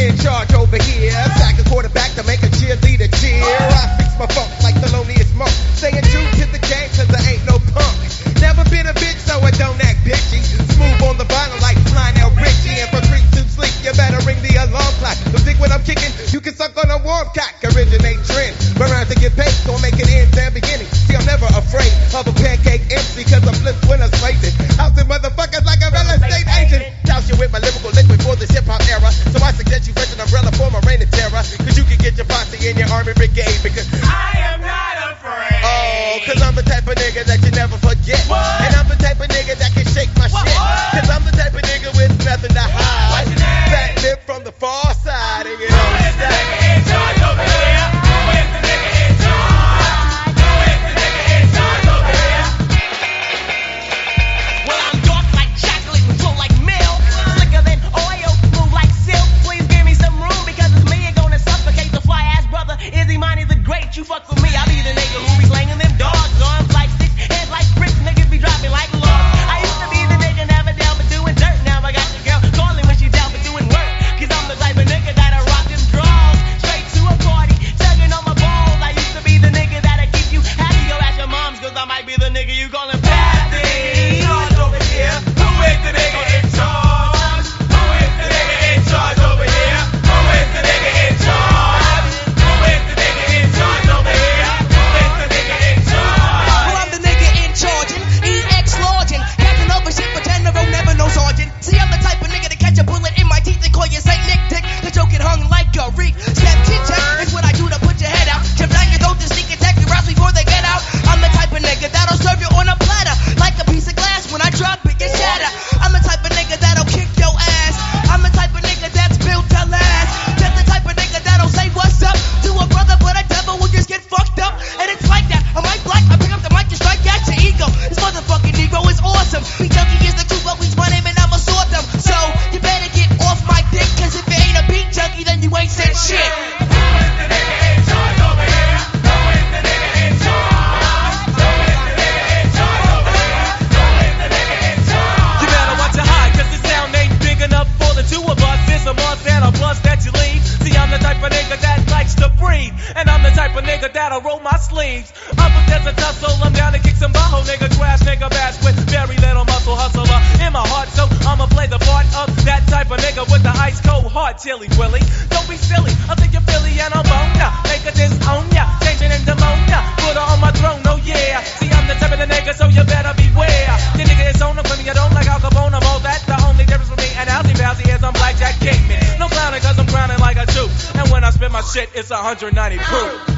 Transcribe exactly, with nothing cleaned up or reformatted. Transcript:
in charge over here. Sack a quarterback to make a cheerleader cheer. I fix my funk like the loneliest monk. Staying true to the game cause I ain't no punk. Never been a bitch so I don't act bitchy. Smooth on the vinyl like Lionel Richie. And for creeps to sleep you better ring the alarm clock. Don't think when I'm kicking you can suck on a warm cock. Originate trend, around to get paid, don't make it ends and beginning. See I'm never afraid of a pancake M C cause I flip when I'm spacing. Housing motherfuckers like a real estate agent. Douse you with my lyrical liquid for this hip hop era. So I suggest you rent an umbrella for my reign of terror. Cause you can get your posse in your army brigade. Because I am not afraid. Oh, cause I'm the type of nigga that you never forget. What? And I'm the type of nigga that can shake my What? shit. What? Cause I'm the type of nigga with nothing to hide. What's your name? Fat lip from the far side. And you Who know is the nigga in charge over here? Who is the nigga in charge? Who is the nigga in charge over here? Well, I'm dark like chocolate and flow like milk. Slicker than oil, smooth like silk. Please give me some room because it's me ain't gonna suffocate the fly ass brother. Izzy Money the Great, you fuck with me, I'll be the nigga who be slanging them dogs. Arms like sticks, heads like bricks, niggas be dropping like logs. I used to be the nigga never down for doing dirt. Now I got the girl calling when she down for doing work. Cause I'm the type of nigga that'll rock them draws. Straight to a party, chugging on my balls. I used to be the nigga that'll keep you happy. Go ask your moms cause I might be the nigga you callin' In charge over here. Who is the nigga in charge? Who is the nigga in charge over here? Who is the nigga in charge? Who is the nigga in charge over here? Who is the nigga in charge? Well, I'm the nigga in charge, E X largin'. Captain over shit, but general never no sergeant. See, I'm the type of nigga to catch a bullet in my teeth and call you Saint Nick Dick. The joke get hung like a reek. Step chit chat is what I do to put your head out. Jim Daniels don't just sneak attack your raps before they get out. I'm the type of nigga that'll serve you on a platter. Like a piece of glass when I drop it, you shatter. I'm the type of nigga that'll kick your ass. I'm the type of nigga that's built to last. Just the type of nigga that'll say what's up to a brother, but a devil will just get fucked up. And it's like that. I'm white black, I pick up the mic and strike at your ego. This motherfucking Negro is awesome. B Junkie is the truth, but we my name and I'ma sort them. So you better get off my dick, cause if you ain't a beat junkie, then you ain't said shit. Who is the nigga in charge over here? Who is the nigga in charge? Who is the nigga in charge over here? Who is the nigga in charge? You better watch your high, cause the sound ain't big enough for the two of us. There's a Montana plus that you leave. See, I'm the type of nigga that likes to breathe. And I'm the type of nigga that'll roll my sleeves. Up if there's a tussle, I'm down to kick some bajo, nigga. Crash, nigga, bash with very little muscle hustler in my heart. So I'ma play the part of that type of nigga with the ice cold heart, chilly willy. Don't be silly, I'll take your Philly and I'll bone ya. Make a disown ya, changing in pneumonia. Put her on my throne, oh yeah. See, I'm the type of the nigga, so you better beware. The nigga is on the money, I don't like Al Capone, I'm all that. The only difference with me and Alzy Bowsy is I'm Blackjack Kingman. No clowning cause I'm crowning like a Jew. And when I spit my shit, it's one hundred ninety proof.